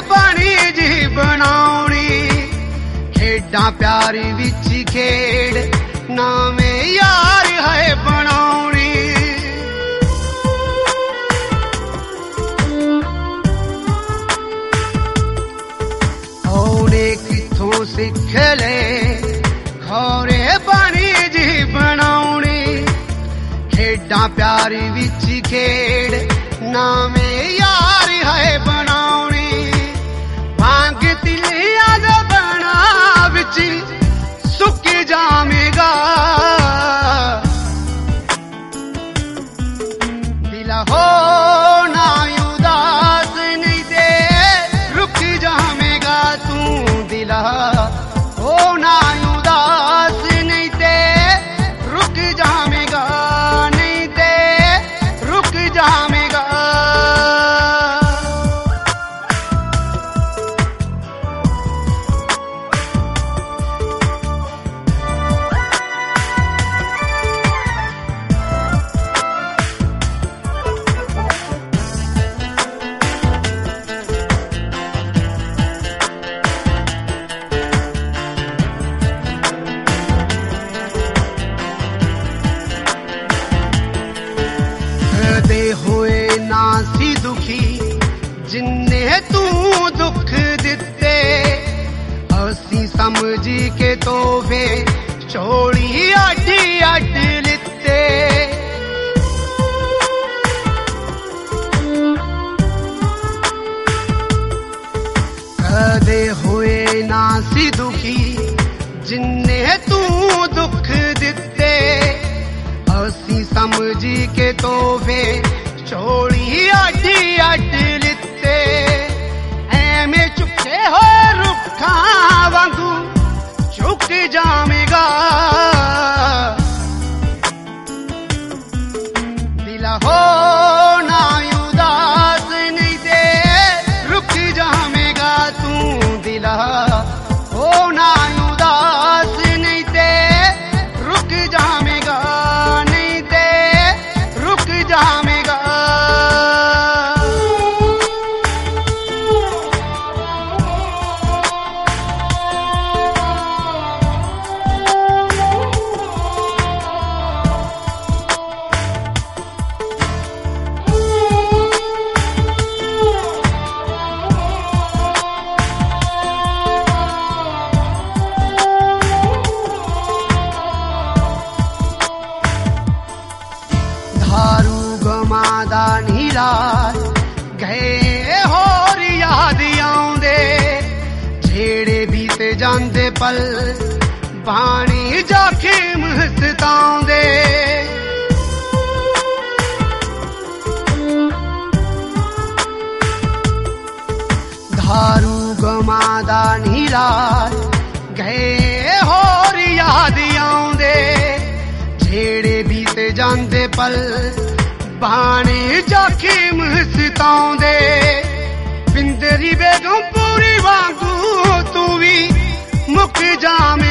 पानी जी बनाउणी खेडां प्यार विच खेड़ नामे यार है बनाउणी औने किथों सिख ले खौरे पानी जी बनाउणी खेडां प्यार विच खेड़ नामे यार है बनाउणी भांग तिलिया दा बना विच सुक जावेगा दिला हो ना उदास नहीं दे रुक जावेगा तू दिला हो ना उदास नहीं दे रुक जावेगा नहीं दे रुक जावेगा दे होए ना सी दुखी जिन्ने तू दुख दिते असी समझी के तोहफे चोली अड अड लिते दे होए ना सी दुखी जिन्ने तू दुख दिते असी समझी के तोहफे चोली अड अड लिते एवें चुके हो रुखा वांगू चुक जावेगा दिला हो ना उदास नहीं दे रुक जावेगा तू दिला हो ना उदास नहीं दे रुक जावेगा नहीं दे रुक जावेगा धारू गमादा नीला गए होर याद आउंदे जेड़े बीते जांदे पल पानी जोखिम सताउंदे धारू गमादा नीला गए होर याद आउंदे जेड़े बीते जांदे पल बाणी जोखिम सताउंदे बिंदरी बेगम पूरी वांगू तू भी मुक जावे